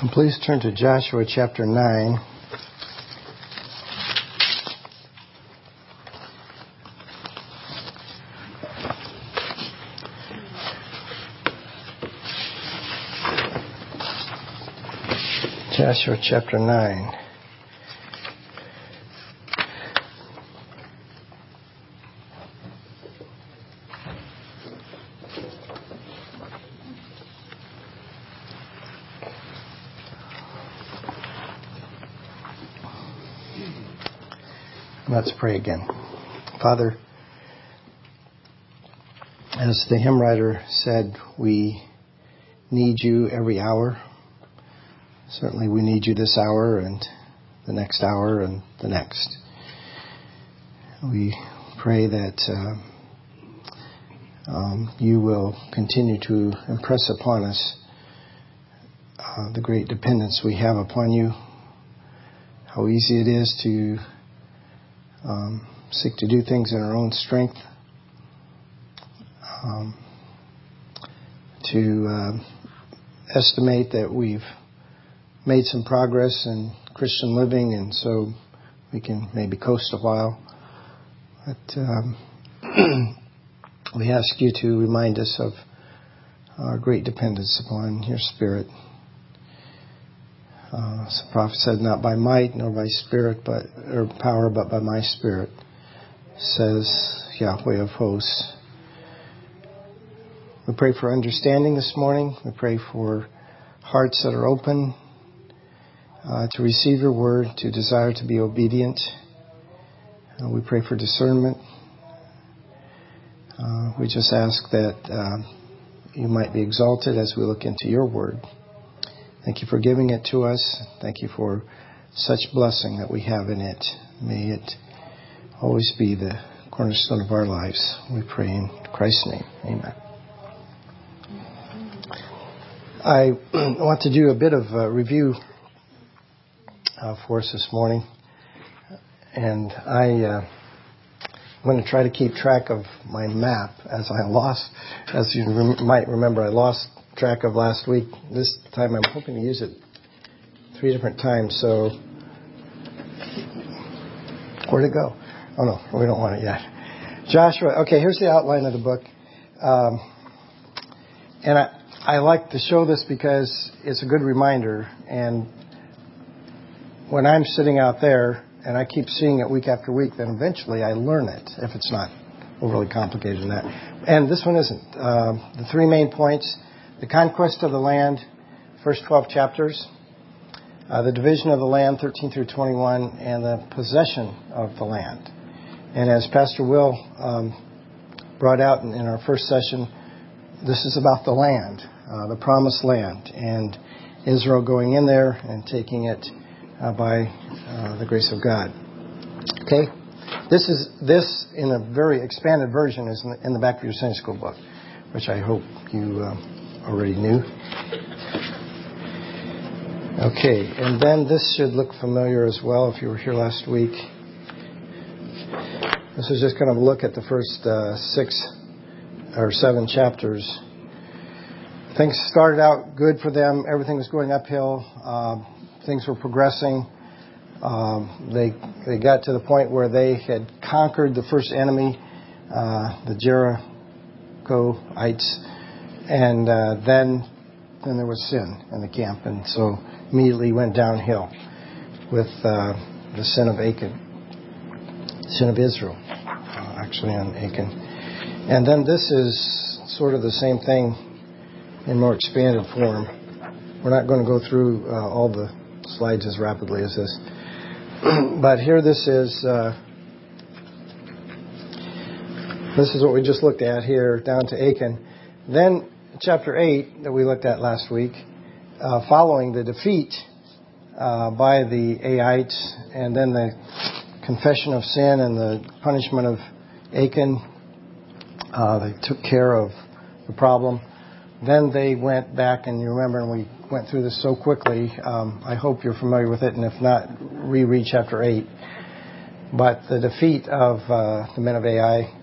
Please turn to Joshua chapter 9. Joshua chapter 9. Let's pray again. Father, as the hymn writer said, we need you every hour. Certainly we need you this hour and the next hour and the next. We pray that you will continue to impress upon us the great dependence we have upon you, how easy it is to seek to do things in our own strength, to estimate that we've made some progress in Christian living, and so we can maybe coast a while. But we ask you to remind us of our great dependence upon your Spirit. As the prophet said, not by might nor by spirit, or power, but by my Spirit, says Yahweh of hosts. We pray for understanding this morning. We pray for hearts that are open to receive your word, to desire to be obedient. We pray for discernment. We just ask that you might be exalted as we look into your word. Thank you for giving it to us. Thank you for such blessing that we have in it. May it always be the cornerstone of our lives. We pray in Christ's name. Amen. I want to do a bit of a review for us this morning. And I'm going to try to keep track of my map as you might remember, I lost track of last week. This time I'm hoping to use it 3 different times. So, where'd it go? Oh no, we don't want it yet. Joshua, okay, here's the outline of the book. And I like to show this because it's a good reminder. And when I'm sitting out there and I keep seeing it week after week, then eventually I learn it, if it's not overly complicated than that. And this one isn't. The 3 main points: the conquest of the land, first 12 chapters, the division of the land, 13 through 21, and the possession of the land. And as Pastor Will brought out in our first session, this is about the land, the promised land, and Israel going in there and taking it by the grace of God. Okay? This in a very expanded version is in the back of your Sunday school book, which I hope you already knew. Okay, and then this should look familiar as well if you were here last week. This is just kind of a look at the first 6 or 7 chapters. Things started out good for them. Everything was going uphill. Things were progressing. They got to the point where they had conquered the first enemy, the Jerichoites. And then there was sin in the camp, and so immediately went downhill with the sin of Achan, sin of Israel, actually on Achan. And then this is sort of the same thing in more expanded form. We're not going to go through all the slides as rapidly as this, but here this is what we just looked at here, down to Achan. Then chapter 8 that we looked at last week, following the defeat by the Aites, and then the confession of sin and the punishment of Achan, they took care of the problem. Then they went back, and you remember, and we went through this so quickly, I hope you're familiar with it, and if not, reread chapter 8. But the defeat of the men of Ai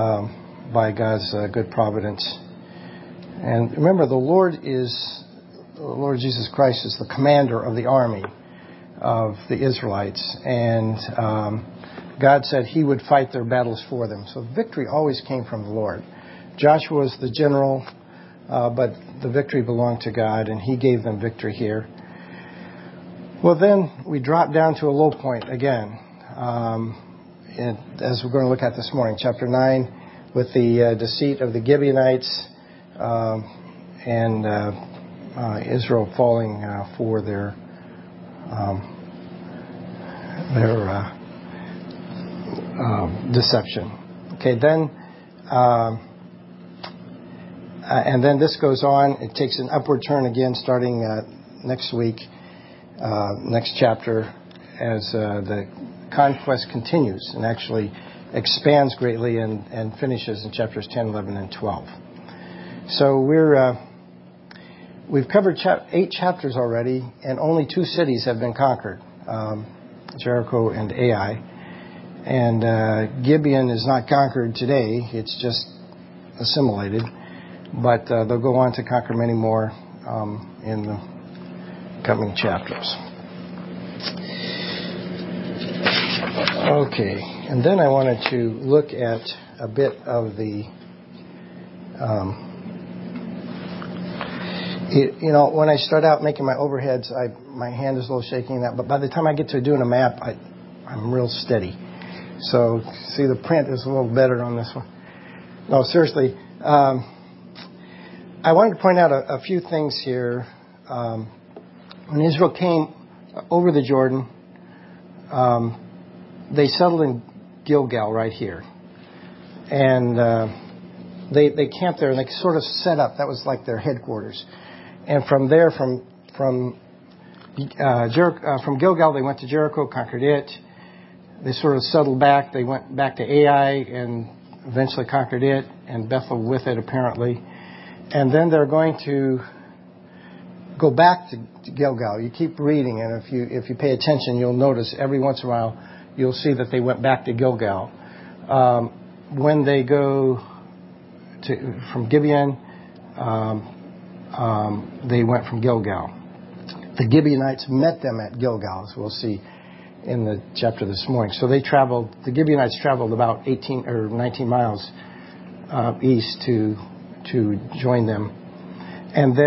by God's good providence. And remember, the Lord is the Lord Jesus Christ is the commander of the army of the Israelites, and God said He would fight their battles for them. So victory always came from the Lord. Joshua was the general, but the victory belonged to God, and He gave them victory here. Well, then we drop down to a low point again, as we're going to look at this morning, chapter 9, with the deceit of the Gibeonites and Israel falling for their deception. Okay, then, and then this goes on. It takes an upward turn again, starting next week, next chapter, as the conquest continues and actually expands greatly and finishes in chapters 10, 11, and 12. So we've covered 8 chapters already, and only 2 cities have been conquered, Jericho and Ai. And Gibeon is not conquered today, it's just assimilated. But they'll go on to conquer many more in the coming chapters. Okay, and then I wanted to look at a bit of the, when I start out making my overheads, my hand is a little shaking that, but by the time I get to doing a map, I'm real steady. So, see, the print is a little better on this one. No, seriously. I wanted to point out a few things here. When Israel came over the Jordan, they settled in Gilgal right here. And they camped there, and they sort of set up. That was like their headquarters. And from there, from Gilgal, they went to Jericho, conquered it. They sort of settled back. They went back to Ai and eventually conquered it, and Bethel with it, apparently. And then they're going to go back to Gilgal. You keep reading, and if you pay attention, you'll notice every once in a while you'll see that they went back to Gilgal. When they go from Gibeon, they went from Gilgal. The Gibeonites met them at Gilgal, as we'll see in the chapter this morning. So the Gibeonites traveled about 18 or 19 miles east to join them. And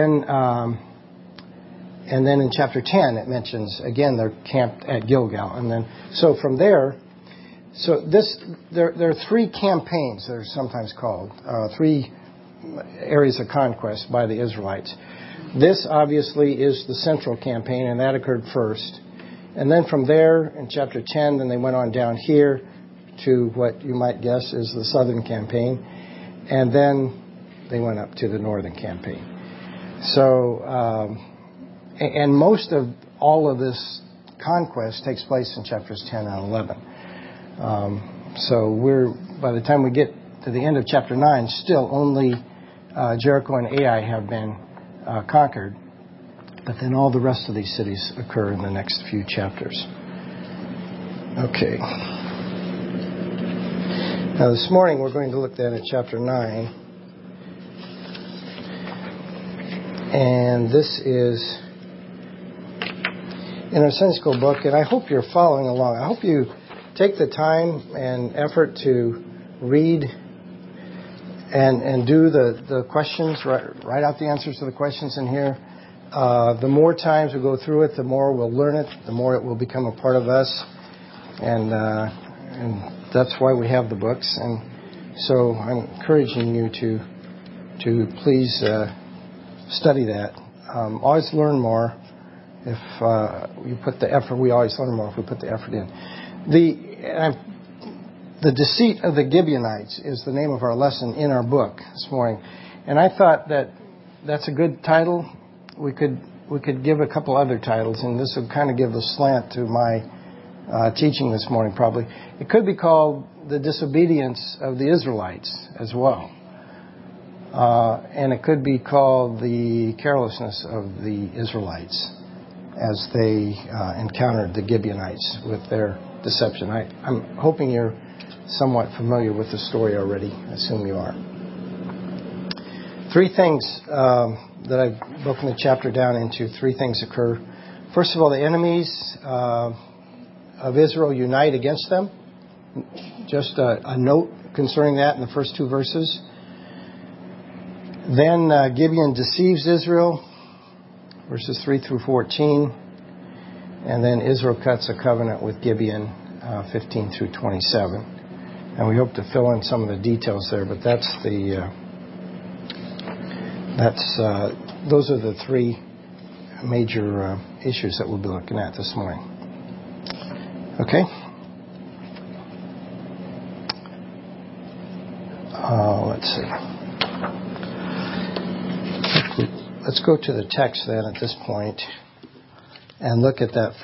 then in chapter 10 it mentions again they're camped at Gilgal. And then so from there, there are 3 campaigns that are sometimes called 3 areas of conquest by the Israelites. This obviously is the central campaign, and that occurred first. And then from there in chapter 10, then they went on down here to what you might guess is the southern campaign, and then they went up to the northern campaign. So, and most of all of this conquest takes place in chapters 10 and 11. So by the time we get to the end of chapter 9, still only Jericho and Ai have been conquered. But then all the rest of these cities occur in the next few chapters. Okay. Now this morning we're going to look then at chapter 9. And this is in our Sunday school book, and I hope you're following along. I hope you take the time and effort to read and do the questions, write out the answers to the questions in here. The more times we go through it, the more we'll learn it, the more it will become a part of us. And that's why we have the books. And so I'm encouraging you to please study that. Always learn more if you put the effort. We always learn more if we put the effort in. The deceit of the Gibeonites is the name of our lesson in our book this morning. And I thought that's a good title. We could give a couple other titles, and this would kind of give the slant to my teaching this morning probably. It could be called The Disobedience of the Israelites as well. And it could be called The Carelessness of the Israelites as they encountered the Gibeonites with their deception. I'm hoping you're somewhat familiar with the story already. I assume you are. Three things that I've broken the chapter down into. Three things occur. First of all, the enemies of Israel unite against them. Just a note concerning that in the first two verses. Then Gibeon deceives Israel, verses 3 through 14. And then Israel cuts a covenant with Gibeon, 15 through 27. And we hope to fill in some of the details there, but those are the three major issues that we'll be looking at this morning. Okay? Let's see. Let's go to the text then at this point and look at that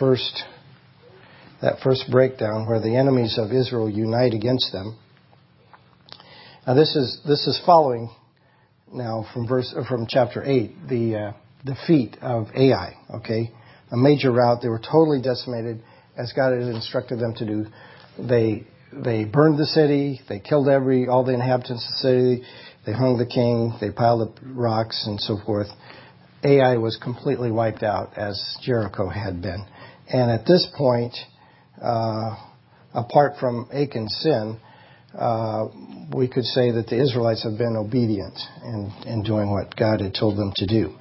first breakdown where the enemies of Israel unite against them. Now this is following now from chapter 8, the defeat of Ai. Okay, a major rout. They were totally decimated, as God had instructed them to do. They burned the city. They killed all the inhabitants of the city. They hung the king. They piled up rocks and so forth. Ai was completely wiped out, as Jericho had been. And at this point, apart from Achan's sin, we could say that the Israelites have been obedient in doing what God had told them to do.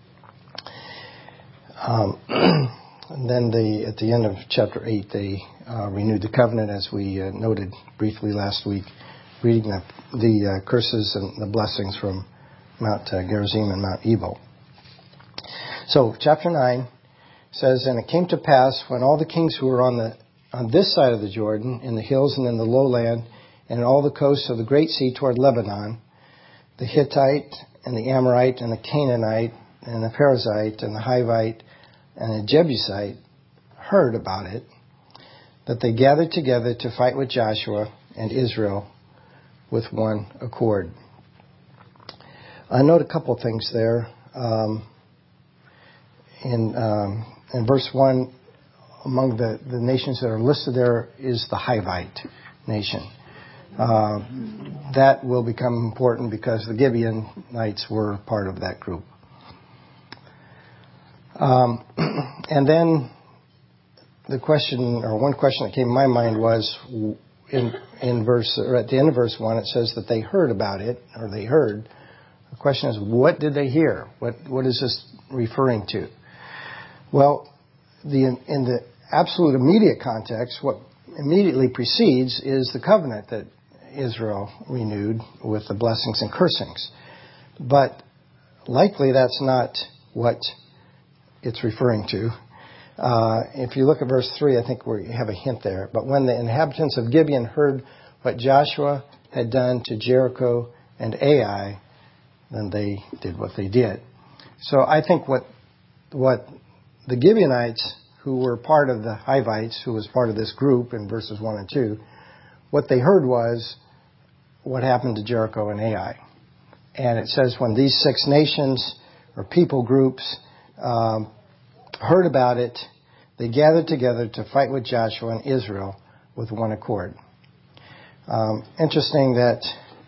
And then at the end of chapter 8, they renewed the covenant, as we noted briefly last week, reading the curses and the blessings from Mount Gerizim and Mount Ebal. So, chapter 9 says, "And it came to pass, when all the kings who were on this side of the Jordan, in the hills and in the lowland, and in all the coasts of the great sea toward Lebanon, the Hittite and the Amorite and the Canaanite and the Perizzite and the Hivite and the Jebusite heard about it, that they gathered together to fight with Joshua and Israel with one accord." I note a couple of things there. In verse 1, among the nations that are listed there is the Hivite nation. That will become important because the Gibeonites were part of that group. And then the question, or one question that came to my mind was, at the end of verse 1, it says that they heard about it, or they heard. The question is, what did they hear? What is this referring to? Well, in the absolute immediate context, what immediately precedes is the covenant that Israel renewed with the blessings and cursings. But likely that's not what it's referring to. If you look at verse 3, I think we have a hint there. "But when the inhabitants of Gibeon heard what Joshua had done to Jericho and Ai, then they did what they did." So I think what the Gibeonites, who were part of the Hivites, who was part of this group in verses 1 and 2, what they heard was what happened to Jericho and Ai. And it says when these six nations or people groups heard about it, they gathered together to fight with Joshua and Israel with one accord. Interesting that,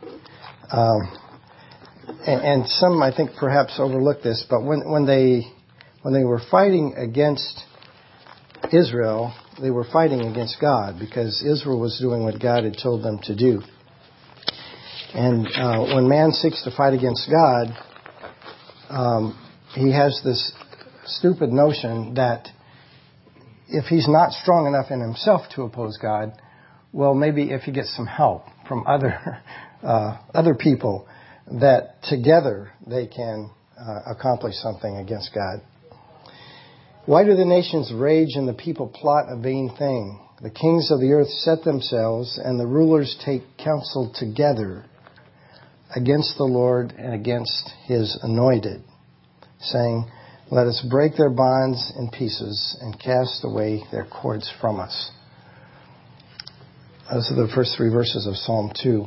and some I think perhaps overlook this, but when they were fighting against Israel, they were fighting against God, because Israel was doing what God had told them to do. And when man seeks to fight against God, he has this stupid notion that if he's not strong enough in himself to oppose God, well, maybe if he gets some help from other people, that together they can accomplish something against God. "Why do the nations rage and the people plot a vain thing? The kings of the earth set themselves, and the rulers take counsel together against the Lord and against his anointed, saying, let us break their bonds in pieces and cast away their cords from us." Those are the first three verses of Psalm 2.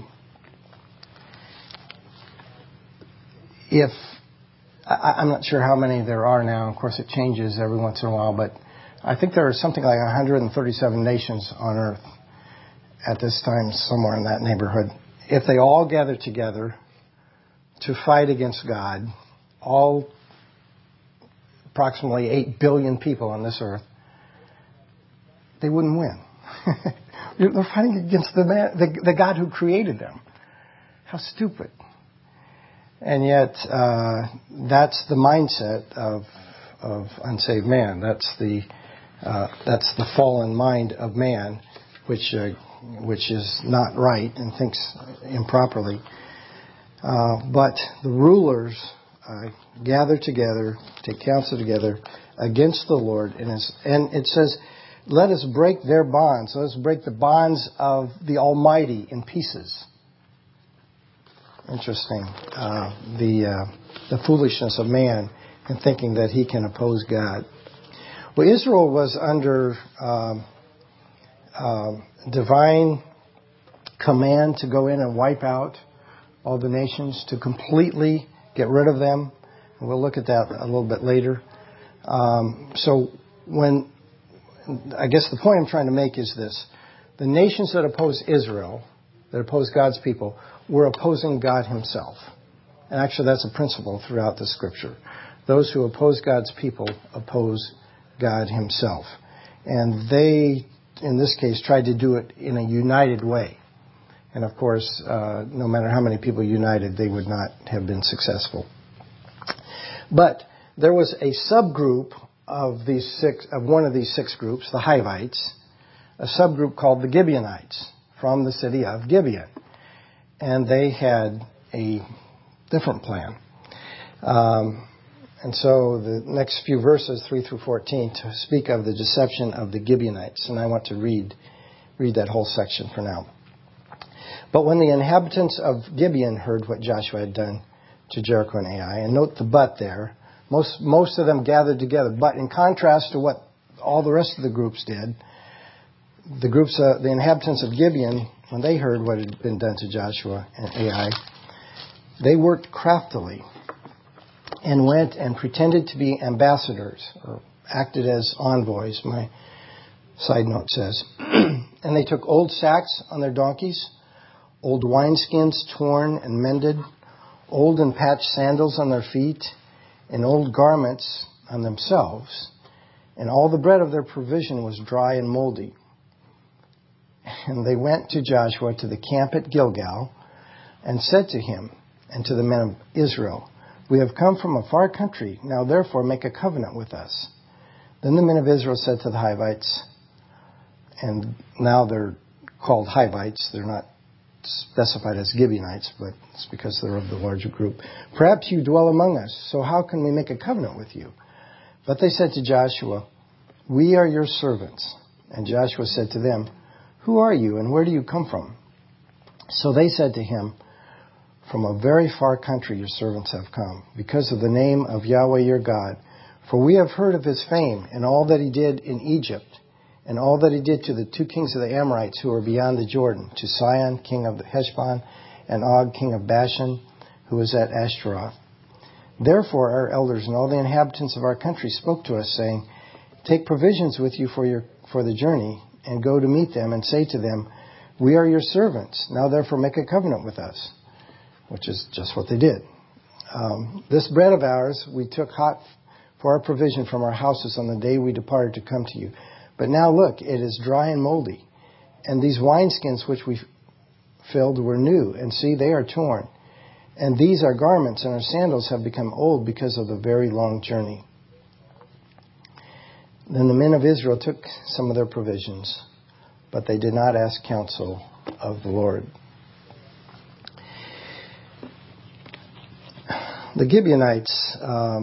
I'm not sure how many there are now. Of course, it changes every once in a while, but I think there are something like 137 nations on earth at this time, somewhere in that neighborhood. If they all gather together to fight against God, all approximately 8 billion people on this earth, they wouldn't win. They're fighting against the God who created them. How stupid. And yet, that's the mindset of unsaved man. That's the fallen mind of man, which is not right and thinks improperly. But the rulers gather together, take counsel together against the Lord, and it says, "Let us break their bonds. Let us break the bonds of the Almighty in pieces." Interesting. The foolishness of man in thinking that he can oppose God. Well, Israel was under divine command to go in and wipe out all the nations, to completely get rid of them. And we'll look at that a little bit later. So I guess the point I'm trying to make is this. The nations that oppose Israel, that oppose God's people, were opposing God himself. And actually that's a principle throughout the Scripture. Those who oppose God's people oppose God himself. And they, in this case, tried to do it in a united way. And of course, no matter how many people united, they would not have been successful. But there was a subgroup of one of these 6 groups, the Hivites, a subgroup called the Gibeonites, from the city of Gibeon. And they had a different plan. And so the next few verses, 3 through 14, to speak of the deception of the Gibeonites. And I want to read that whole section for now. "But when the inhabitants of Gibeon heard what Joshua had done to Jericho and Ai," and note the "but" there, most of them gathered together. But in contrast to what all the rest of the groups did, the inhabitants of Gibeon, when they heard what had been done to Joshua and Ai, they worked craftily and went and pretended to be ambassadors, or acted as envoys, my side note says. "And they took old sacks on their donkeys, old wineskins torn and mended, old and patched sandals on their feet, and old garments on themselves. And all the bread of their provision was dry and moldy. And they went to Joshua to the camp at Gilgal, and said to him and to the men of Israel, 'We have come from a far country. Now therefore make a covenant with us.' Then the men of Israel said to the Hivites," and now they're called Hivites. They're not specified as Gibeonites, but it's because they're of the larger group. "Perhaps you dwell among us, so how can we make a covenant with you?" But they said to Joshua, "We are your servants." And Joshua said to them, "Who are you, and where do you come from?" So they said to him, "From a very far country your servants have come, because of the name of Yahweh your God. For we have heard of his fame, and all that he did in Egypt, and all that he did to the 2 kings of the Amorites who were beyond the Jordan, to Sihon, king of Heshbon, and Og, king of Bashan, who was at Ashtaroth. Therefore our elders and all the inhabitants of our country spoke to us, saying, 'Take provisions with you for the journey, and go to meet them, and say to them, We are your servants. Now therefore make a covenant with us.'" Which is just what they did. "This bread of ours we took hot for our provision from our houses on the day we departed to come to you. But now look, it is dry and moldy. And these wineskins which we filled were new, and see, they are torn. And these our garments and our sandals have become old because of the very long journey." Then the men of Israel took some of their provisions, but they did not ask counsel of the Lord. The Gibeonites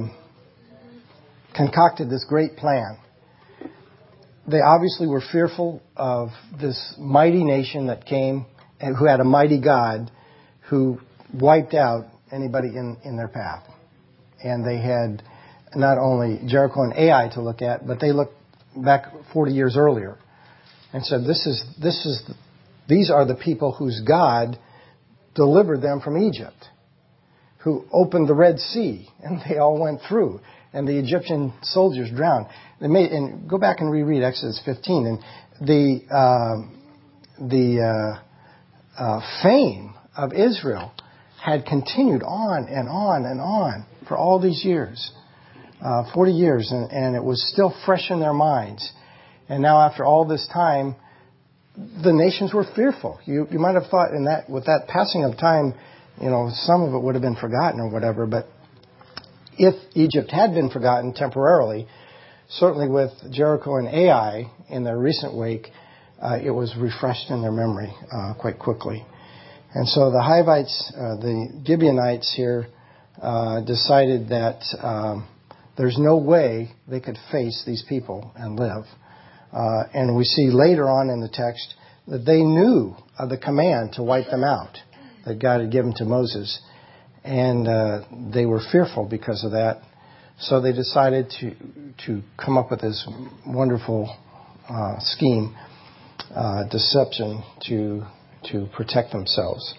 concocted this great plan. They obviously were fearful of this mighty nation that came and who had a mighty God who wiped out anybody in their path. And they had not only Jericho and Ai to look at, but they looked back 40 years earlier and said, these are the people whose God delivered them from Egypt, who opened the Red Sea, and they all went through, and the Egyptian soldiers drowned. And go back and reread Exodus 15, and the fame of Israel had continued on and on and on for all these years, 40 years, and it was still fresh in their minds. And now after all this time, the nations were fearful. You might have thought with that passing of time, some of it would have been forgotten or whatever, but if Egypt had been forgotten temporarily, certainly with Jericho and Ai in their recent wake, it was refreshed in their memory quite quickly. And so the Hivites, the Gibeonites here, decided that there's no way they could face these people and live. And we see later on in the text that they knew of the command to wipe them out that God had given to Moses. And they were fearful because of that. So they decided to come up with this wonderful scheme, deception, to protect themselves.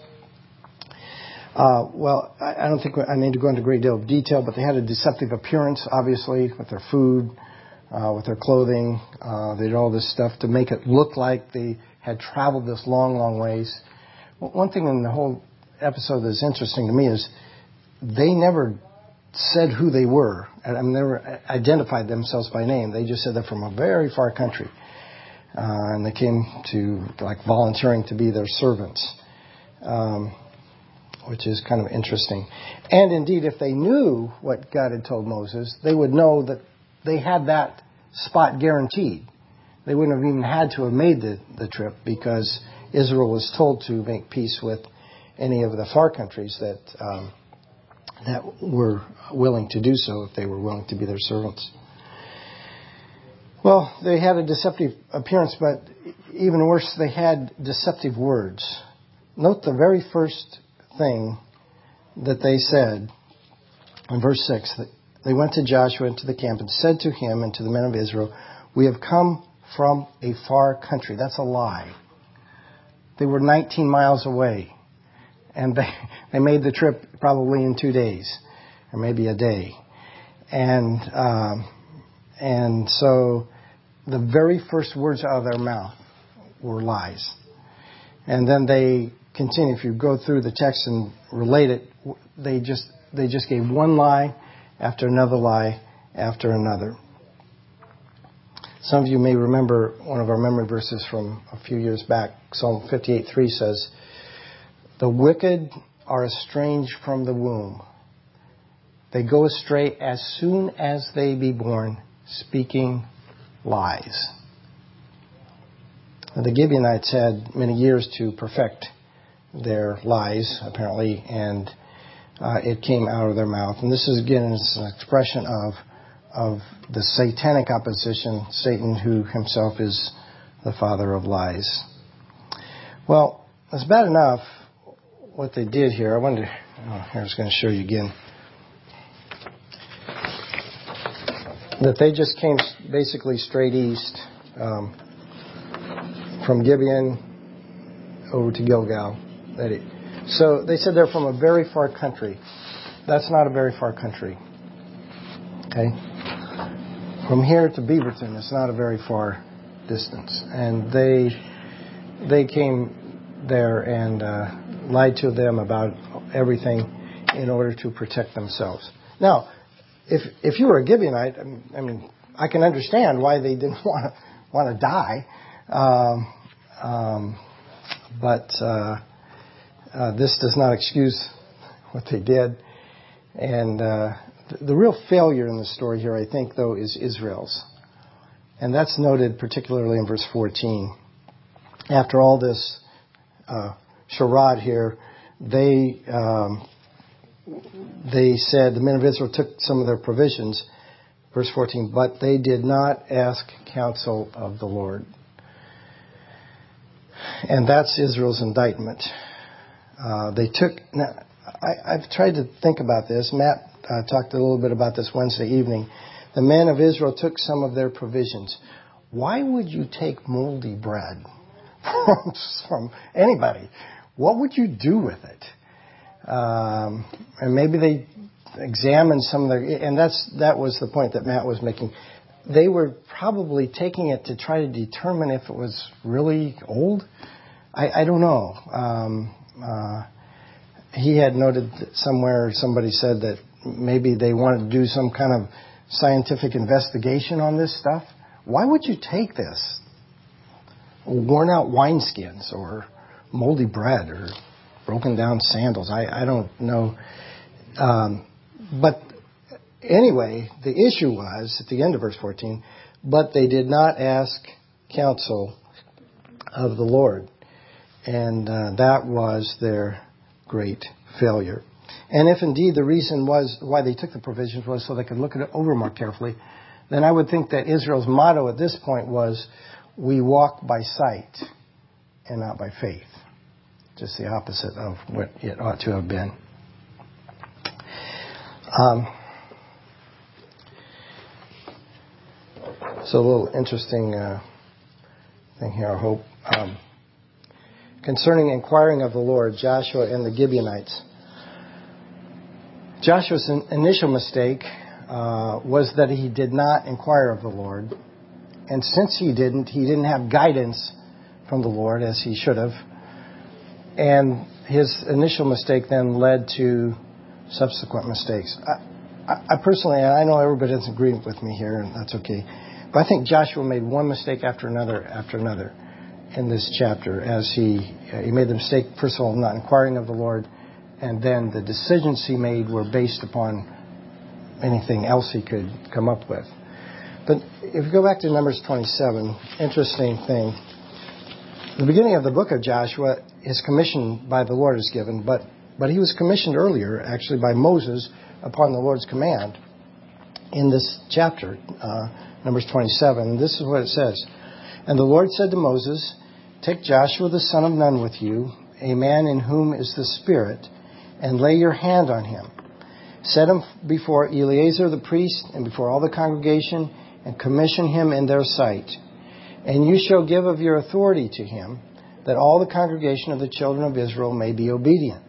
Well, I don't think I need to go into a great deal of detail, but they had a deceptive appearance, obviously, with their food, with their clothing. They did all this stuff to make it look like they had traveled this long, long ways. One thing in the whole episode that's interesting to me is they never said who they were. I mean, they never identified themselves by name. They just said they're from a very far country. And they came to, volunteering to be their servants, which is kind of interesting. And indeed, if they knew what God had told Moses, they would know that they had that spot guaranteed. They wouldn't have even had to have made the trip, because Israel was told to make peace with any of the far countries that were willing to do so, if they were willing to be their servants. Well, they had a deceptive appearance, but even worse, they had deceptive words. Note the very first thing that they said in verse 6. That they went to Joshua into the camp and said to him and to the men of Israel, "We have come from a far country." That's a lie. They were 19 miles away. And they made the trip probably in 2 days, or maybe a day. And so the very first words out of their mouth were lies. And then they continue. If you go through the text and relate it, they just gave one lie after another lie after another. Some of you may remember one of our memory verses from a few years back. Psalm 58:3 says, "The wicked are estranged from the womb. They go astray as soon as they be born, speaking lies." The Gibeonites had many years to perfect their lies, apparently, and it came out of their mouth. And this is, again, an expression of the satanic opposition, Satan, who himself is the father of lies. Well, it's bad enough what they did here. I wonder, here I was going to show you again, that they just came basically straight east from Gibeon over to Gilgal. So they said they're from a very far country. That's not a very far country. Okay? From here to Beaverton, it's not a very far distance. And they came there and lied to them about everything in order to protect themselves. Now, if you were a Gibeonite, I mean, I can understand why they didn't want to die, but this does not excuse what they did. And the real failure in the story here, I think, though, is Israel's. And that's noted particularly in verse 14. After all this charade here, they said, the men of Israel took some of their provisions, verse 14, but they did not ask counsel of the Lord. And that's Israel's indictment. I've tried to think about this. Matt talked a little bit about this Wednesday evening. The men of Israel took some of their provisions. Why would you take moldy bread from anybody? What would you do with it? And maybe they examined some of their, and that was the point that Matt was making. They were probably taking it to try to determine if it was really old. I don't know. he had noted somewhere, somebody said that maybe they wanted to do some kind of scientific investigation on this stuff. Why would you take this? Worn out wineskins or moldy bread or broken down sandals. I don't know. But anyway, the issue was, at the end of verse 14, but they did not ask counsel of the Lord. And that was their great failure. And if indeed the reason was why they took the provisions was so they could look at it over more carefully, then I would think that Israel's motto at this point was, we walk by sight and not by faith. Just the opposite of what it ought to have been. So a little interesting thing here, I hope. Concerning inquiring of the Lord, Joshua and the Gibeonites. Joshua's initial mistake was that he did not inquire of the Lord. And since he didn't have guidance from the Lord as he should have. And his initial mistake then led to subsequent mistakes. I personally, and I know everybody doesn't agree with me here, and that's okay, but I think Joshua made one mistake after another in this chapter, as he made the mistake, first of all, not inquiring of the Lord, and then the decisions he made were based upon anything else he could come up with. But if you go back to Numbers 27, interesting thing. The beginning of the book of Joshua, his commission by the Lord is given, but he was commissioned earlier, actually, by Moses upon the Lord's command in this chapter, Numbers 27. This is what it says. And the Lord said to Moses, take Joshua the son of Nun with you, a man in whom is the Spirit, and lay your hand on him. Set him before Eleazar the priest and before all the congregation, and commission him in their sight. And you shall give of your authority to him, that all the congregation of the children of Israel may be obedient.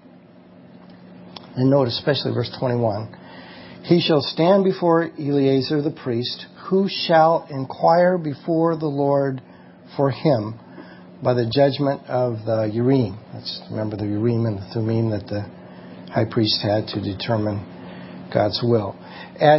And note especially verse 21. He shall stand before Eleazar the priest, who shall inquire before the Lord for him by the judgment of the Urim. Remember the Urim and the Thummim that the high priest had to determine God's will. At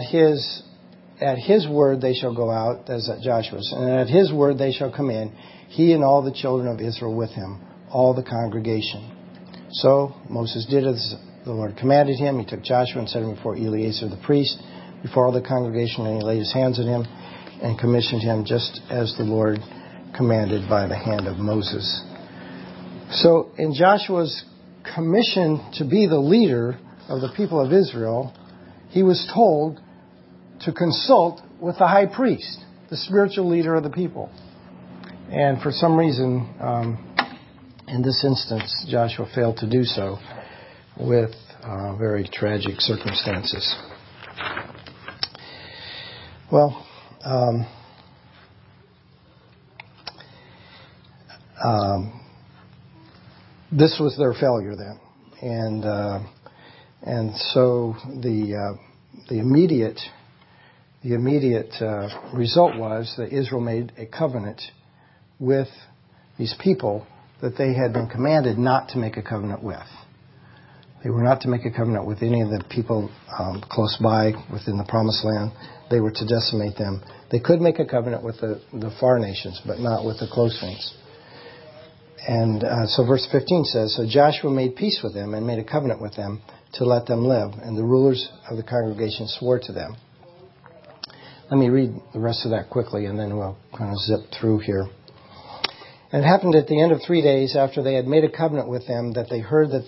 his word they shall go out, as at Joshua's, and at his word they shall come in, he and all the children of Israel with him, all the congregation. So Moses did as the Lord commanded him. He took Joshua and set him before Eleazar the priest, before all the congregation, and he laid his hands on him and commissioned him just as the Lord commanded by the hand of Moses. So in Joshua's commission to be the leader of the people of Israel, he was told to consult with the high priest, the spiritual leader of the people. And for some reason, in this instance, Joshua failed to do so with very tragic circumstances. Well, this was their failure then, and so the immediate result was that Israel made a covenant with these people that they had been commanded not to make a covenant with. They were not to make a covenant with any of the people close by within the Promised Land. They were to decimate them. They could make a covenant with the far nations, but not with the close ones. And so verse 15 says, so Joshua made peace with them and made a covenant with them to let them live. And the rulers of the congregation swore to them. Let me read the rest of that quickly, and then we'll kind of zip through here. And it happened at the end of 3 days after they had made a covenant with them that they heard that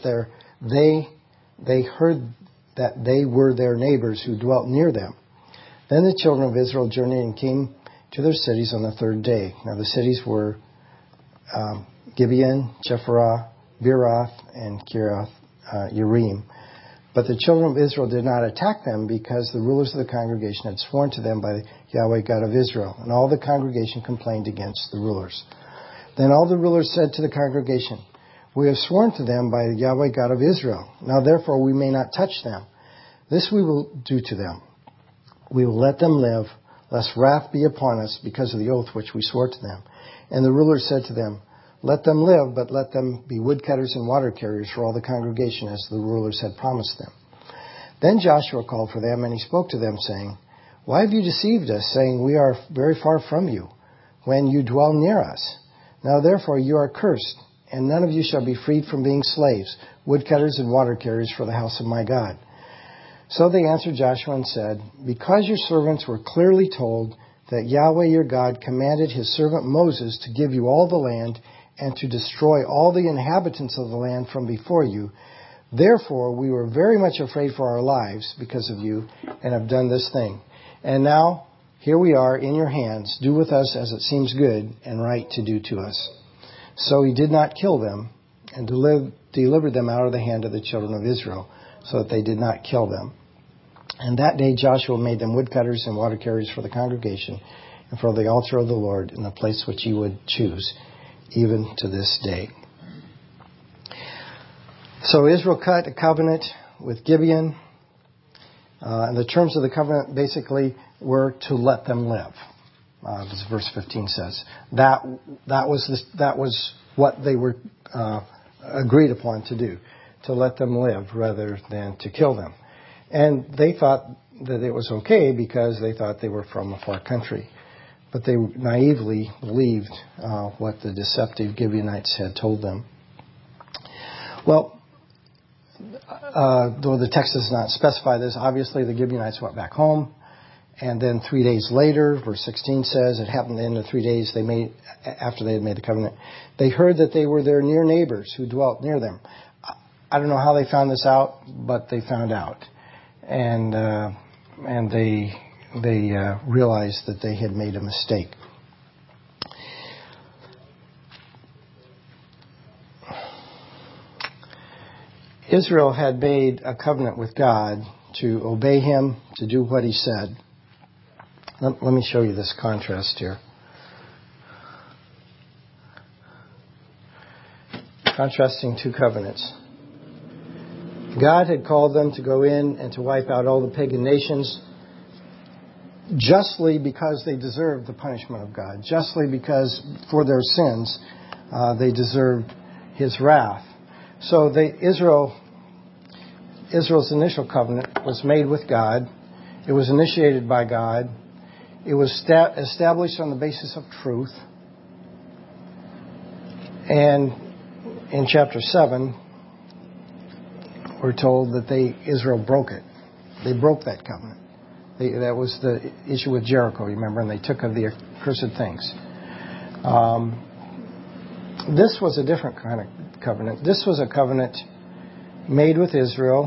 they were their neighbors who dwelt near them. Then the children of Israel journeyed and came to their cities on the third day. Now the cities were Gibeon, Chephirah, Beeroth, and Kiriath Yearim. But the children of Israel did not attack them because the rulers of the congregation had sworn to them by Yahweh God of Israel. And all the congregation complained against the rulers. Then all the rulers said to the congregation, we have sworn to them by Yahweh God of Israel. Now therefore we may not touch them. This we will do to them. We will let them live, lest wrath be upon us because of the oath which we swore to them. And the rulers said to them, Let them live, but let them be woodcutters and water carriers for all the congregation, as the rulers had promised them. Then Joshua called for them, and he spoke to them, saying, Why have you deceived us, saying, We are very far from you, when you dwell near us? Now therefore you are cursed, and none of you shall be freed from being slaves, woodcutters and water carriers for the house of my God. So they answered Joshua and said, Because your servants were clearly told that Yahweh your God commanded his servant Moses to give you all the land and to destroy all the inhabitants of the land from before you, therefore we were very much afraid for our lives because of you and have done this thing. And now, here we are in your hands. Do with us as it seems good and right to do to us. So he did not kill them and delivered them out of the hand of the children of Israel, so that they did not kill them. And that day Joshua made them woodcutters and water carriers for the congregation and for the altar of the Lord in the place which he would choose, even to this day. So Israel cut a covenant with Gibeon. And the terms of the covenant basically were to let them live, as verse 15 says. That was what they were agreed upon to do, to let them live rather than to kill them. And they thought that it was okay because they thought they were from a far country. But they naively believed what the deceptive Gibeonites had told them. Well, though the text does not specify this, obviously the Gibeonites went back home. And then 3 days later, verse 16 says, it happened in the 3 days after they had made the covenant, they heard that they were their near neighbors who dwelt near them. I don't know how they found this out, but they found out. And they realized that they had made a mistake. Israel had made a covenant with God to obey him, to do what he said. Let me show you this contrast here. Contrasting two covenants. God had called them to go in and to wipe out all the pagan nations justly because they deserved the punishment of God. Justly because for their sins they deserved his wrath. So Israel's initial covenant was made with God. It was initiated by God. It was established on the basis of truth. And in chapter 7, we're told that Israel broke it. They broke that covenant. That was the issue with Jericho, remember, and they took of the accursed things. This was a different kind of covenant. This was a covenant made with Israel,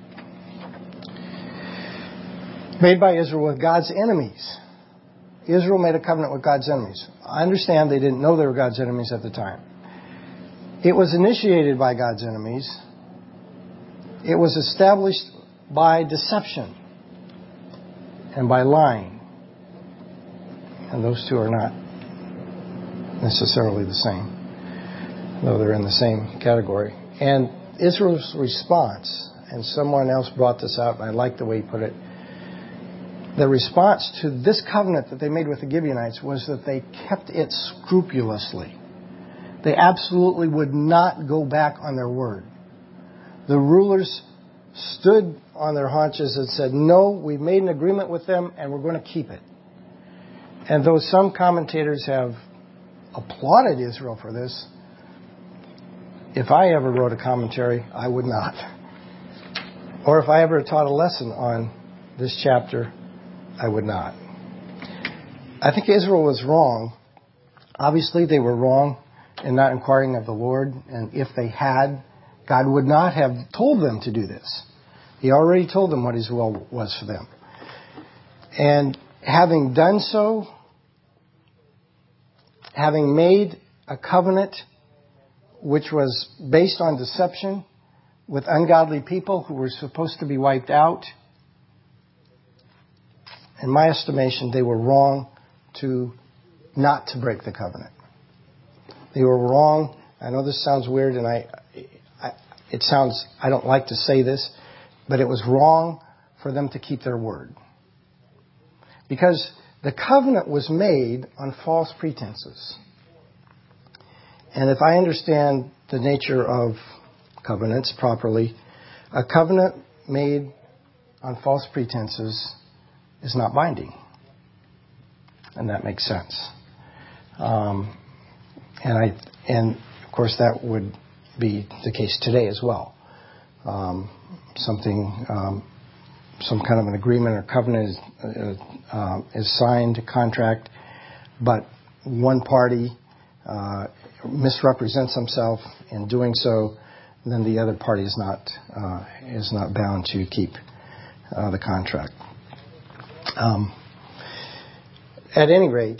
made by Israel with God's enemies. Israel made a covenant with God's enemies. I understand they didn't know they were God's enemies at the time. It was initiated by God's enemies. It was established by deception and by lying. And those two are not necessarily the same, though they're in the same category. And Israel's response, and someone else brought this out, and I like the way he put it, the response to this covenant that they made with the Gibeonites was that they kept it scrupulously. They absolutely would not go back on their word. The rulers stood on their haunches and said, no, we've made an agreement with them and we're going to keep it. And though some commentators have applauded Israel for this, if I ever wrote a commentary, I would not. Or if I ever taught a lesson on this chapter, I would not. I think Israel was wrong. Obviously, they were wrong in not inquiring of the Lord. And if they had, God would not have told them to do this. He already told them what his will was for them. And having done so, having made a covenant which was based on deception with ungodly people who were supposed to be wiped out, in my estimation, they were wrong not to break the covenant. They were wrong. I know this sounds weird, and I don't like to say this, but it was wrong for them to keep their word. Because the covenant was made on false pretenses. And if I understand the nature of covenants properly, a covenant made on false pretenses is not binding. And that makes sense. And of course that would be the case today as well. Some kind of an agreement or covenant is signed, a contract, but one party misrepresents himself in doing so, then the other party is not bound to keep the contract. At any rate,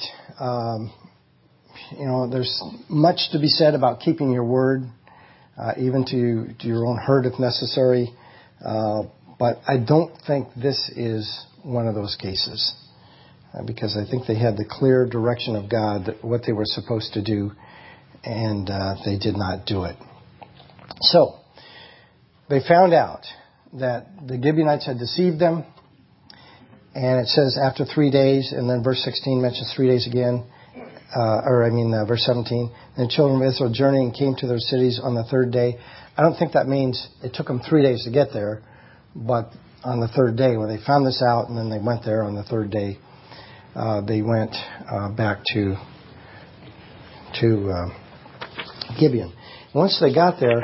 there's much to be said about keeping your word, even to your own hurt if necessary. But I don't think this is one of those cases, because I think they had the clear direction of God, that what they were supposed to do, and they did not do it. So, they found out that the Gibeonites had deceived them, and it says after 3 days, and then verse 16 mentions 3 days again, verse 17, and the children of Israel journeying came to their cities on the third day. I don't think that means it took them 3 days to get there, but on the third day, when they found this out, and then they went there on the third day, they went back to Gibeon. Once they got there,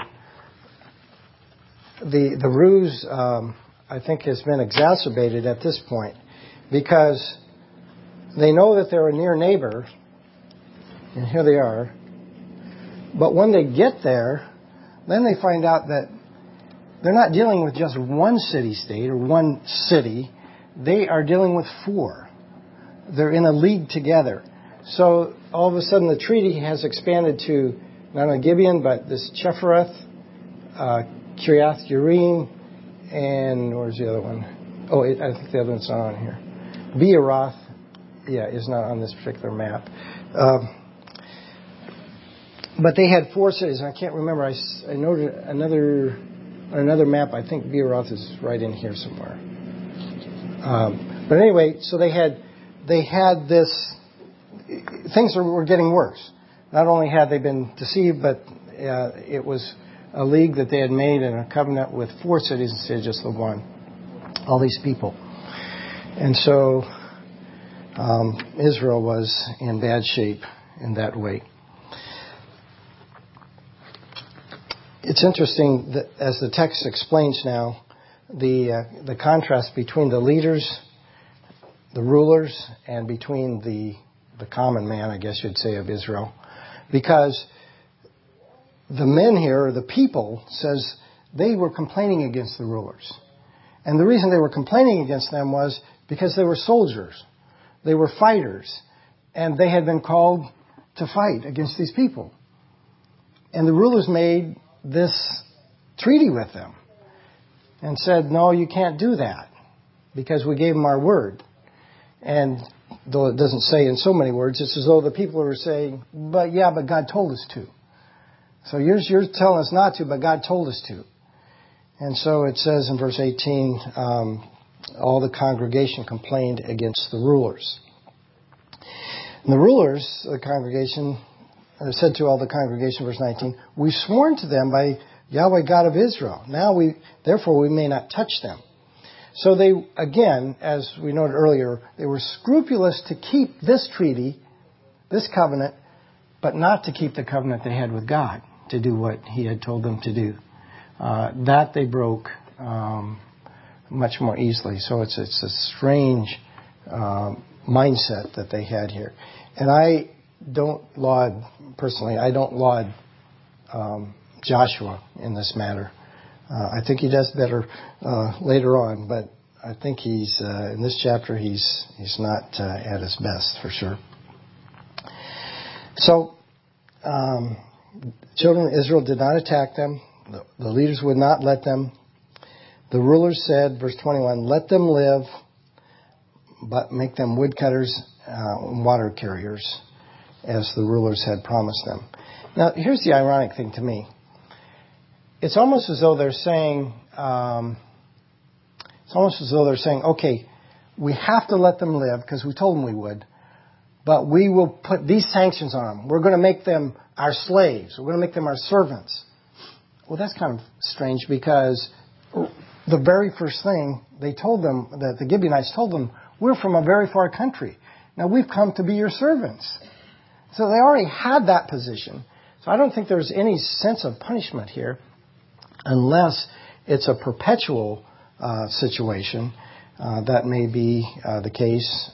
the ruse, I think, has been exacerbated at this point, because they know that they're a near neighbor, and here they are. But when they get there, then they find out that they're not dealing with just one city-state or one city. They are dealing with 4. They're in a league together. So all of a sudden the treaty has expanded to not only Gibeon, but this Chepherath, Kiriath Jearim, and where's the other one? Oh, I think the other one's not on here. Beeroth, is not on this particular map. But they had 4 cities, and I can't remember. I noted another map. I think Beeroth is right in here somewhere. But anyway, so they had this. Things were getting worse. Not only had they been deceived, but it was a league that they had made in a covenant with 4 cities instead of just the one. All these people. And so Israel was in bad shape in that way. It's interesting that as the text explains now, the contrast between the leaders, the rulers, and between the common man, I guess you'd say, of Israel. Because the men here, or the people, says they were complaining against the rulers. And the reason they were complaining against them was because they were soldiers. They were fighters. And they had been called to fight against these people. And the rulers made this treaty with them and said, no, you can't do that because we gave them our word. And though it doesn't say in so many words, it's as though the people were saying, but God told us to. So you're telling us not to, but God told us to. And so it says in verse 18, all the congregation complained against the rulers. And the rulers of the congregation said to all the congregation, verse 19, we've sworn to them by Yahweh God of Israel. Now therefore we may not touch them. So they, again, as we noted earlier, they were scrupulous to keep this treaty, this covenant, but not to keep the covenant they had with God, to do what He had told them to do. That they broke much more easily. So it's a strange mindset that they had here. And I don't laud Joshua in this matter. I think he does better later on, but I think he's in this chapter he's not at his best for sure. So, children of Israel did not attack them. The leaders would not let them. The rulers said, verse 21, let them live, but make them woodcutters and water carriers, as the rulers had promised them. Now, here's the ironic thing to me. It's almost as though they're saying, okay, we have to let them live because we told them we would, but we will put these sanctions on them. We're going to make them our slaves. We're going to make them our servants. Well, that's kind of strange because the very first thing they told them, that the Gibeonites told them, we're from a very far country. Now we've come to be your servants. So they already had that position. So I don't think there's any sense of punishment here unless it's a perpetual situation. That may be the case.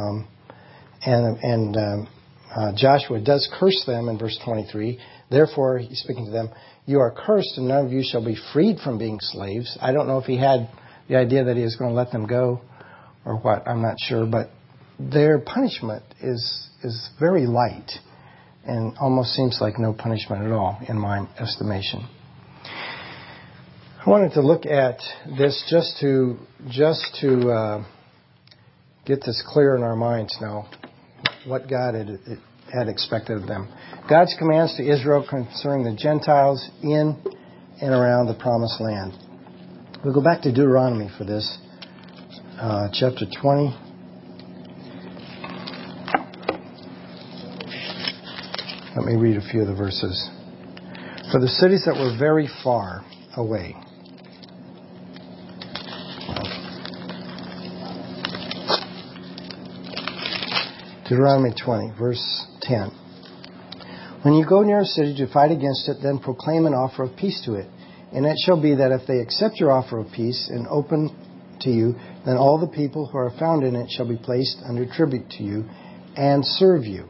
Joshua does curse them in verse 23. Therefore, he's speaking to them, you are cursed and none of you shall be freed from being slaves. I don't know if he had the idea that he was going to let them go or what. I'm not sure. But their punishment is very light and almost seems like no punishment at all in my estimation. I wanted to look at this just to get this clear in our minds now, what God had expected of them. God's commands to Israel concerning the Gentiles in and around the Promised Land. We'll go back to Deuteronomy for this, chapter 20. Let me read a few of the verses. For the cities that were very far away. Deuteronomy 20, verse 10. When you go near a city to fight against it, then proclaim an offer of peace to it. And it shall be that if they accept your offer of peace and open to you, then all the people who are found in it shall be placed under tribute to you and serve you.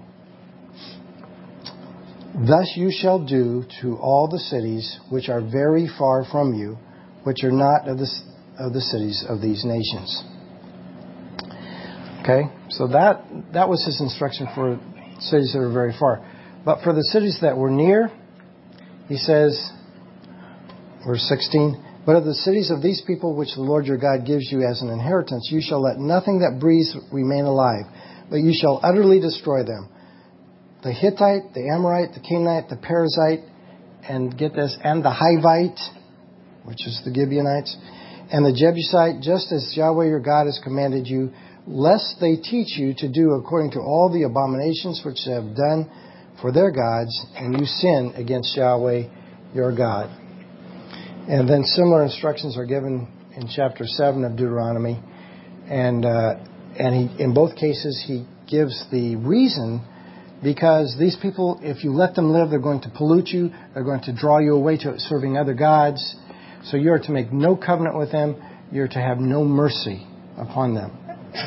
Thus you shall do to all the cities which are very far from you, which are not of the cities of these nations. Okay, so that was his instruction for cities that are very far. But for the cities that were near, he says, verse 16, but of the cities of these people which the Lord your God gives you as an inheritance, you shall let nothing that breathes remain alive, but you shall utterly destroy them. The Hittite, the Amorite, the Canaanite, the Perizzite, and get this, and the Hivite, which is the Gibeonites, and the Jebusite, just as Yahweh your God has commanded you, lest they teach you to do according to all the abominations which they have done for their gods, and you sin against Yahweh your God. And then similar instructions are given in chapter 7 of Deuteronomy, and he, in both cases he gives the reason, because these people, if you let them live, they're going to pollute you, they're going to draw you away to serving other gods, so you are to make no covenant with them, you're to have no mercy upon them.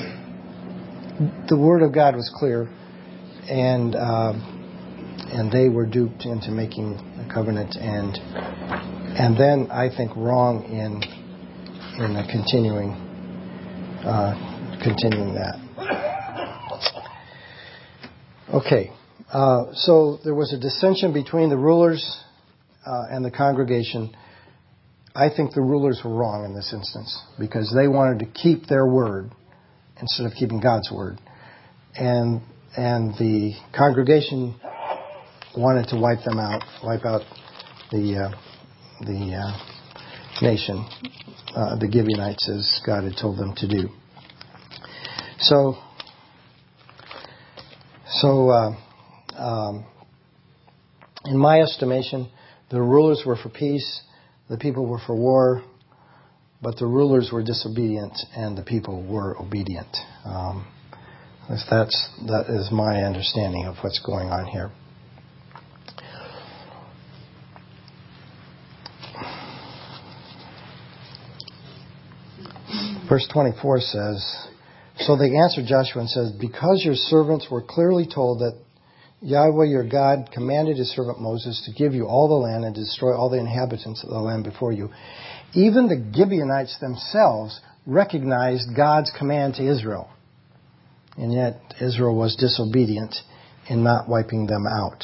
The Word of God was clear, and they were duped into making a covenant, and then I think wrong in continuing that. Okay, so there was a dissension between the rulers and the congregation. I think the rulers were wrong in this instance because they wanted to keep their word instead of keeping God's word, and the congregation wanted to wipe out the nation, the Gibeonites, as God had told them to do. So in my estimation, the rulers were for peace, the people were for war, but the rulers were disobedient and the people were obedient. That is my understanding of what's going on here. Verse 24 says, so they answered Joshua and said, because your servants were clearly told that Yahweh your God commanded his servant Moses to give you all the land and to destroy all the inhabitants of the land before you, even the Gibeonites themselves recognized God's command to Israel. And yet Israel was disobedient in not wiping them out.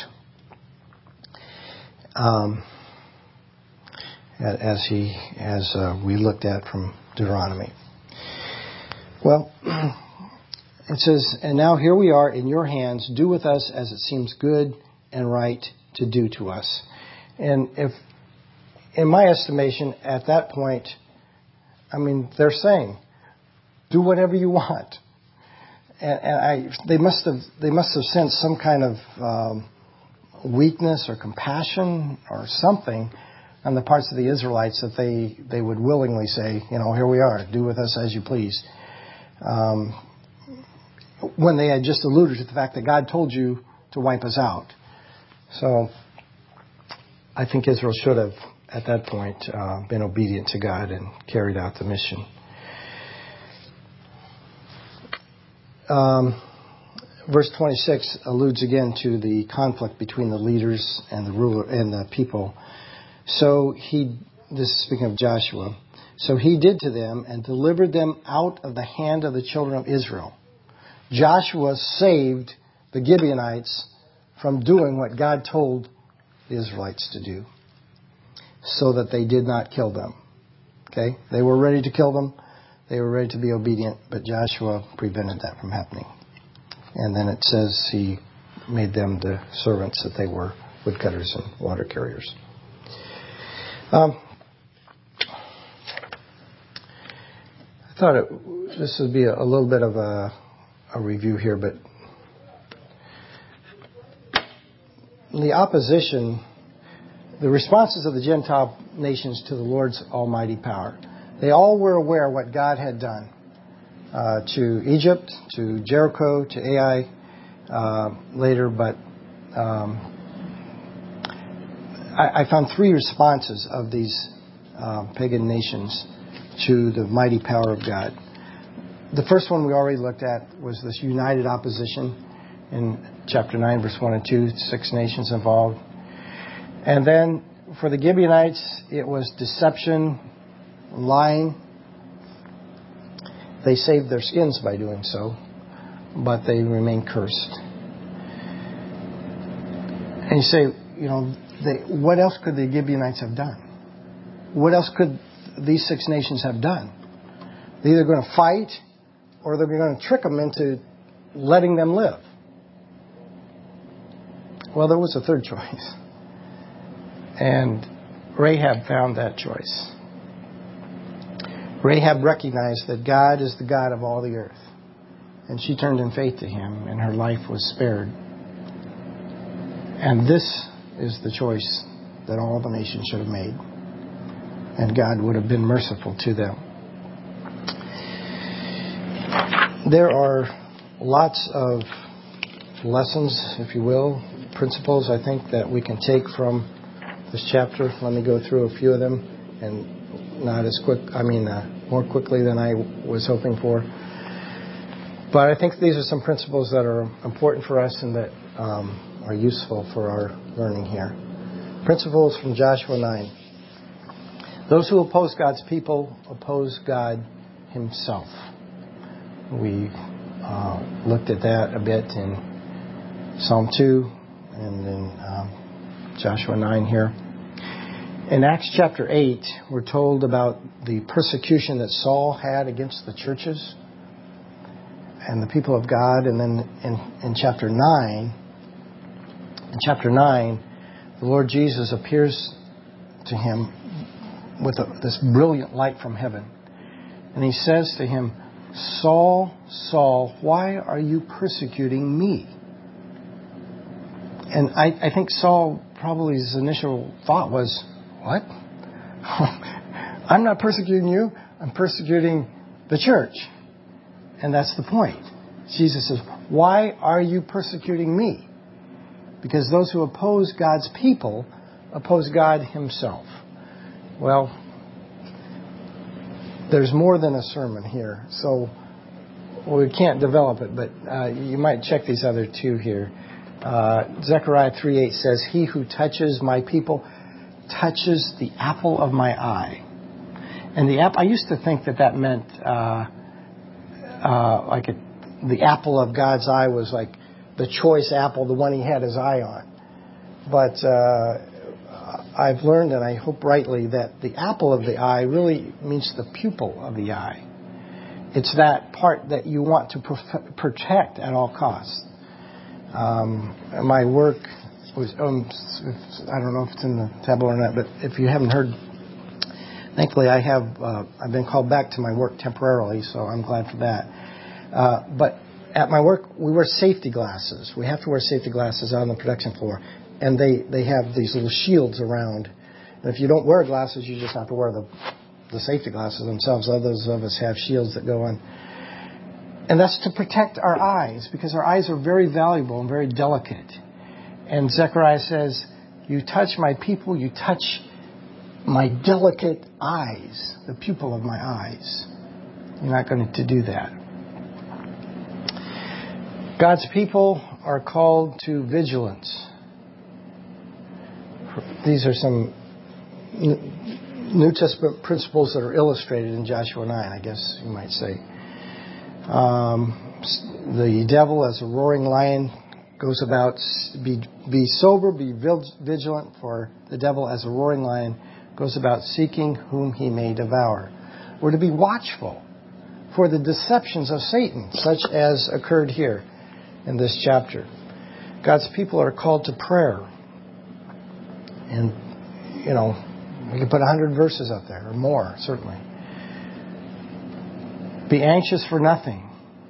As we looked at from Deuteronomy. Well, it says, and now here we are in your hands. Do with us as it seems good and right to do to us. And if, in my estimation, at that point, I mean, they're saying, do whatever you want. And they must have sensed some kind of weakness or compassion or something on the parts of the Israelites that they would willingly say, here we are, do with us as you please. When they had just alluded to the fact that God told you to wipe us out. So I think Israel should have, at that point, been obedient to God and carried out the mission. Verse 26 alludes again to the conflict between the leaders and the ruler and the people. So this is speaking of Joshua. So he did to them and delivered them out of the hand of the children of Israel. Joshua saved the Gibeonites from doing what God told the Israelites to do, so that they did not kill them. Okay? They were ready to kill them. They were ready to be obedient, but Joshua prevented that from happening. And then it says he made them the servants that they were, woodcutters and water carriers. I thought this would be a little bit of a review here, but the opposition, the responses of the Gentile nations to the Lord's almighty power. They all were aware of what God had done to Egypt, to Jericho, to Ai later, but I found three responses of these pagan nations to the mighty power of God. The first one we already looked at was this united opposition in chapter 9, verse 1 and 2, 6 nations involved. And then for the Gibeonites, it was deception, lying. They saved their skins by doing so, but they remained cursed. And you say, what else could the Gibeonites have done? What else could these 6 nations have done? They're either going to fight or they're going to trick them into letting them live. Well, there was a third choice. And Rahab found that choice. Rahab recognized that God is the God of all the earth. And she turned in faith to Him, and her life was spared. And this is the choice that all the nations should have made. And God would have been merciful to them. There are lots of lessons, if you will, principles, I think, that we can take from this chapter. Let me go through a few of them, and not as more quickly than I was hoping for. But I think these are some principles that are important for us and that are useful for our learning here. Principles from Joshua 9. Those who oppose God's people oppose God Himself. We looked at that a bit in Psalm 2 and in Joshua 9 here. In Acts chapter 8, we're told about the persecution that Saul had against the churches and the people of God. And then in chapter 9, the Lord Jesus appears to him with this brilliant light from heaven. And He says to him, "Saul, Saul, why are you persecuting me?" And I think Saul probably his initial thought was, what? I'm not persecuting you. I'm persecuting the church. And that's the point. Jesus says, why are you persecuting me? Because those who oppose God's people oppose God Himself. Well, there's more than a sermon here. So we can't develop it, but you might check these other two here. Zechariah 3:8 says, "He who touches my people touches the apple of my eye." And I used to think that meant the apple of God's eye was like the choice apple, the one He had His eye on. But I've learned, and I hope rightly, that the apple of the eye really means the pupil of the eye. It's that part that you want to protect at all costs. My work was, I don't know if it's in the tableau or not, but if you haven't heard, thankfully I've been called back to my work temporarily, so I'm glad for that. But At my work, we wear safety glasses. We have to wear safety glasses on the production floor. And they have these little shields around. And if you don't wear glasses, you just have to wear the safety glasses themselves. Others of us have shields that go on. And that's to protect our eyes, because our eyes are very valuable and very delicate. And Zechariah says, you touch my people, you touch my delicate eyes, the pupil of my eyes. You're not going to do that. God's people are called to vigilance. These are some New Testament principles that are illustrated in Joshua 9, I guess you might say. The devil, as a roaring lion, goes about, be sober, be vigilant, for the devil, as a roaring lion, goes about seeking whom he may devour. We're to be watchful for the deceptions of Satan, such as occurred here in this chapter. God's people are called to prayer. And, we can put 100 verses up there, or more, certainly. Be anxious for nothing.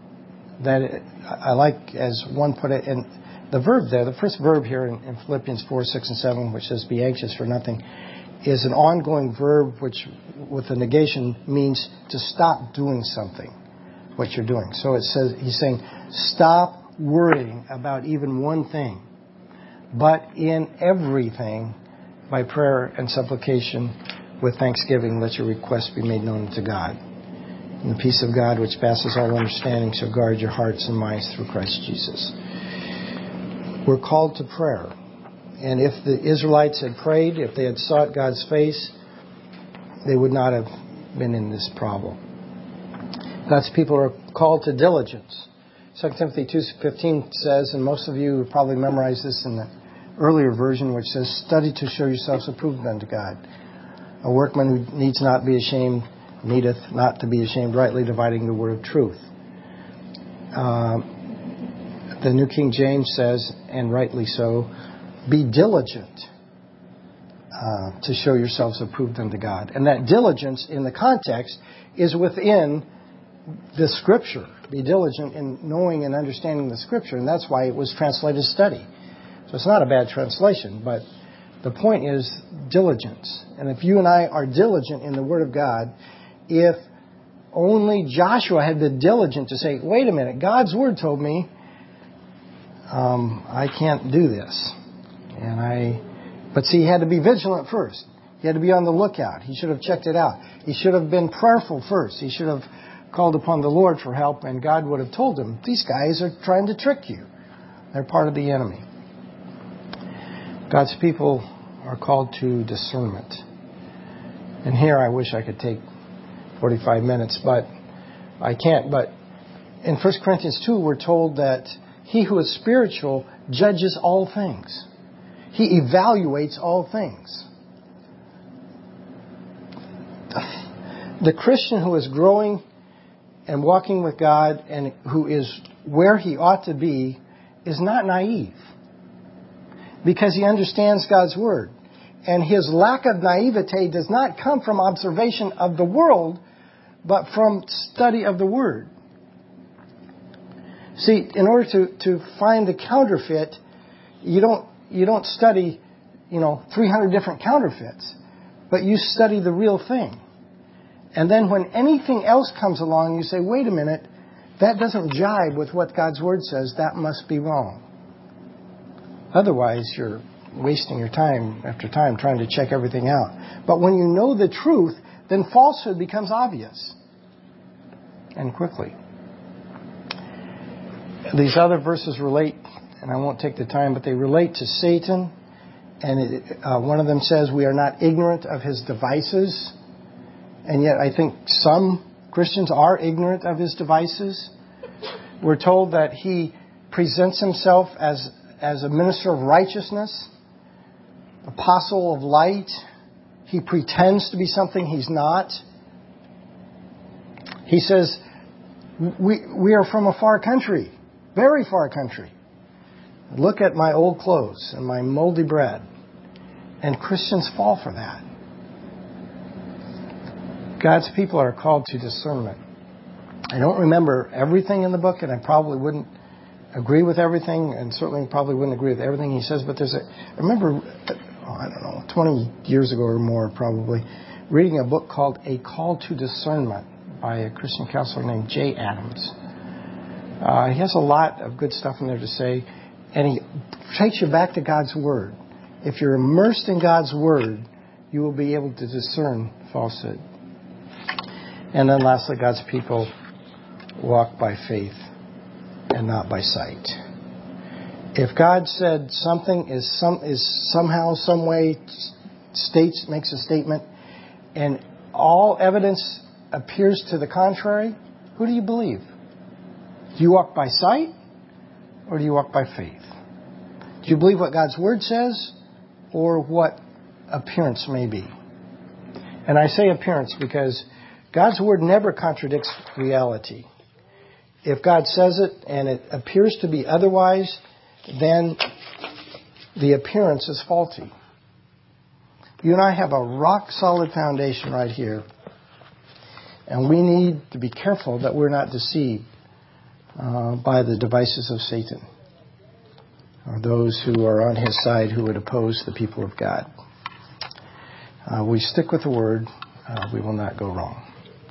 I like, as one put it, and the verb there, the first verb here in Philippians 4, 6, and 7, which says be anxious for nothing, is an ongoing verb which, with a negation, means to stop doing something, what you're doing. So it says, he's saying, stop worrying about even one thing, but in everything, by prayer and supplication, with thanksgiving, let your requests be made known to God. And the peace of God, which passes all understanding, shall guard your hearts and minds through Christ Jesus. We're called to prayer. And if the Israelites had prayed, if they had sought God's face, they would not have been in this problem. God's people are called to diligence. 2 Timothy 2:15 says, and most of you probably memorized this in the earlier version, which says, study to show yourselves approved unto God. A workman who needs not be ashamed, needeth not to be ashamed, rightly dividing the word of truth. The New King James says, and rightly so, be diligent to show yourselves approved unto God. And that diligence in the context is within the Scripture. Be diligent in knowing and understanding the Scripture. And that's why it was translated study. So it's not a bad translation, but the point is diligence. And if you and I are diligent in the Word of God, if only Joshua had been diligent to say, wait a minute, God's Word told me I can't do this. But see, he had to be vigilant first. He had to be on the lookout. He should have checked it out. He should have been prayerful first. He should have called upon the Lord for help, and God would have told him, these guys are trying to trick you. They're part of the enemy. God's people are called to discernment. And here I wish I could take 45 minutes, but I can't. But in 1 Corinthians 2, we're told that he who is spiritual judges all things. He evaluates all things. The Christian who is growing and walking with God and who is where he ought to be is not naive, because he understands God's Word. And his lack of naivete does not come from observation of the world, but from study of the Word. See, in order to find the counterfeit, you don't study, 300 different counterfeits, but you study the real thing. And then when anything else comes along, you say, wait a minute, that doesn't jibe with what God's Word says. That must be wrong. Otherwise, you're wasting your time after time trying to check everything out. But when you know the truth, then falsehood becomes obvious. And quickly. These other verses relate, and I won't take the time, but they relate to Satan. And one of them says we are not ignorant of his devices. And yet I think some Christians are ignorant of his devices. We're told that he presents himself as a minister of righteousness, apostle of light. He pretends to be something he's not. He says, we are from a far country, very far country. Look at my old clothes and my moldy bread. And Christians fall for that. God's people are called to discernment. I don't remember everything in the book, and I probably wouldn't agree with everything, and certainly probably wouldn't agree with everything he says, but I remember, 20 years ago or more probably, reading a book called A Call to Discernment by a Christian counselor named Jay Adams. He has a lot of good stuff in there to say, and he takes you back to God's Word. If you're immersed in God's Word, you will be able to discern falsehood. And then lastly, God's people walk by faith and not by sight. If God said something is somehow, some way, makes a statement, and all evidence appears to the contrary, who do you believe? Do you walk by sight, or do you walk by faith? Do you believe what God's Word says, or what appearance may be? And I say appearance because God's Word never contradicts reality. If God says it and it appears to be otherwise, then the appearance is faulty. You and I have a rock-solid foundation right here. And we need to be careful that we're not deceived by the devices of Satan, or those who are on his side who would oppose the people of God. We stick with the Word. We will not go wrong.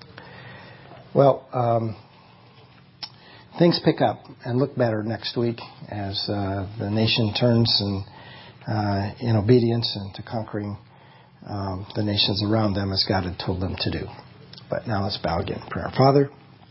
Well, things pick up and look better next week as the nation turns in obedience and to conquering the nations around them as God had told them to do. But now let's bow again in prayer. Father,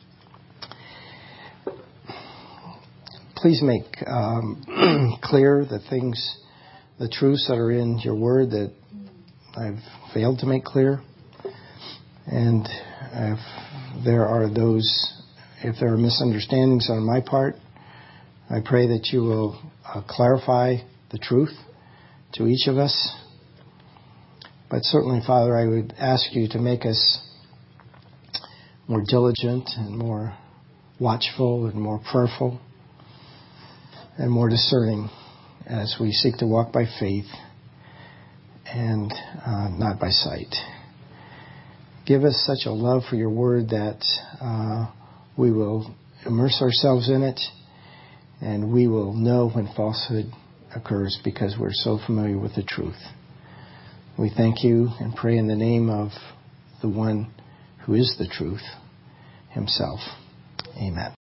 please make clear the truths that are in your Word that I've failed to make clear. And if there are misunderstandings on my part, I pray that you will clarify the truth to each of us. But certainly, Father, I would ask you to make us more diligent and more watchful and more prayerful and more discerning as we seek to walk by faith and not by sight. Give us such a love for your Word that we will immerse ourselves in it, and we will know when falsehood occurs because we're so familiar with the truth. We thank you and pray in the name of the one who is the truth himself. Amen.